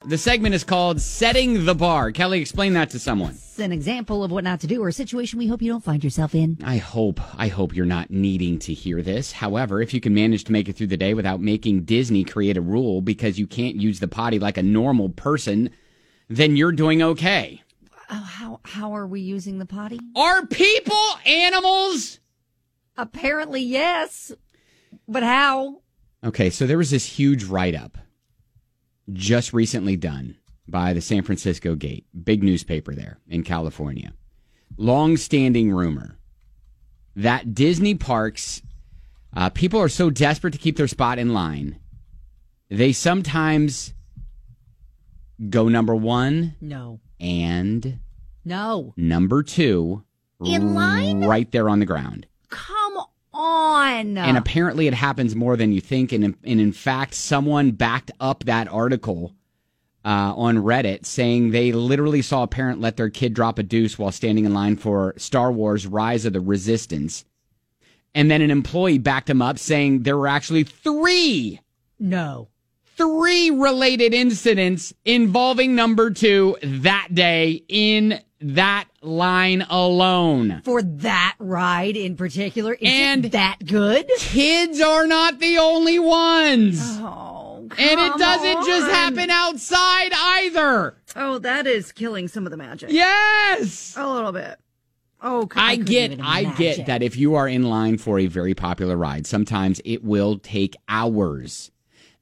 The segment is called Setting the Bar. Kelly, explain that to someone. It's an example of what not to do or a situation we hope you don't find yourself in. I hope you're not needing to hear this. However, if you can manage to make it through the day without making Disney create a rule because you can't use the potty like a normal person, then you're doing okay. How are we using the potty? Are people animals? Apparently, yes. But how? Okay, so there was this huge write-up just recently done by the San Francisco Gate, big newspaper there in California. Long-standing rumor that Disney parks, people are so desperate to keep their spot in line, they sometimes go number one. No. And no. Number two. In line? Right there on the ground. Come on. And apparently it happens more than you think. And in fact, someone backed up that article on Reddit saying they literally saw a parent let their kid drop a deuce while standing in line for Star Wars Rise of the Resistance. And then an employee backed him up saying there were actually three related incidents involving number two that day in that line alone. For that ride in particular? Is it that good? Kids are not the only ones. Oh, and it doesn't just happen outside either. Oh, that is killing some of the magic. Yes. A little bit. Oh, I get that if you are in line for a very popular ride, sometimes it will take hours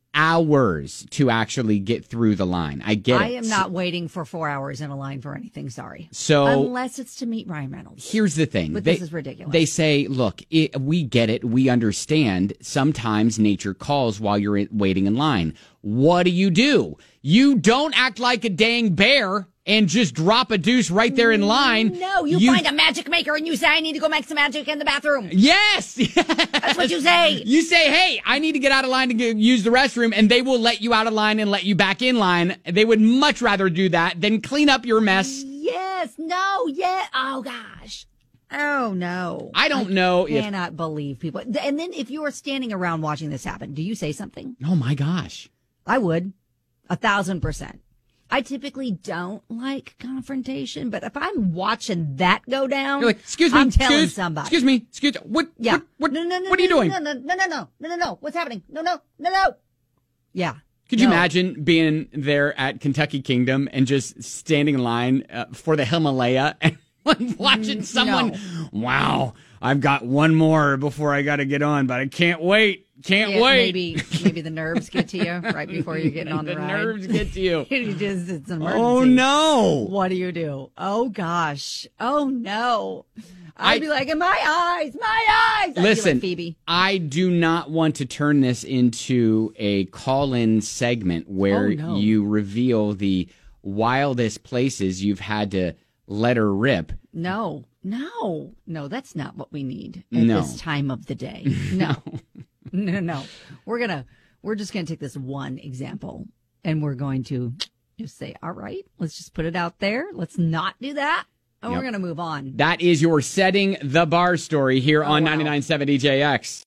to actually get through the line. I get it. I am not waiting for 4 hours in a line for anything, sorry. So unless it's to meet Ryan Reynolds. Here's the thing. But this is ridiculous. They say, look, we get it. We understand. Sometimes nature calls while you're waiting in line. What do? You don't act like a dang bear and just drop a deuce right there in line. No, you find a magic maker and you say, I need to go make some magic in the bathroom. Yes. That's what you say. You say, hey, I need to get out of line to use the restroom, and they will let you out of line and let you back in line. They would much rather do that than clean up your mess. Yes. No. Yeah. Oh, gosh. Oh, no. I don't know if... I cannot believe people. And then if you are standing around watching this happen, do you say something? Oh, my gosh. I would. 1,000%. I typically don't like confrontation, but if I'm watching that go down, you're like, excuse me, I'm telling somebody. Excuse me, what? Yeah. What are you doing? No. What's happening? No. Yeah. Could you imagine being there at Kentucky Kingdom and just standing in line for the Himalaya and watching someone? No. Wow, I've got one more before I got to get on, but I can't wait. Can't wait. Maybe the nerves get to you right before you're getting on the ride. The nerves get to you. It's an emergency. Oh, no. What do you do? Oh, gosh. Oh, no. I'd be like, my eyes. Listen, like Phoebe. I do not want to turn this into a call-in segment where you reveal the wildest places you've had to let her rip. No, that's not what we need at this time of the day. No. No. We're just going to take this one example and we're going to just say, all right, let's just put it out there. Let's not do that. And we're going to move on. That is your Setting the Bar story here on 99.7 DJX.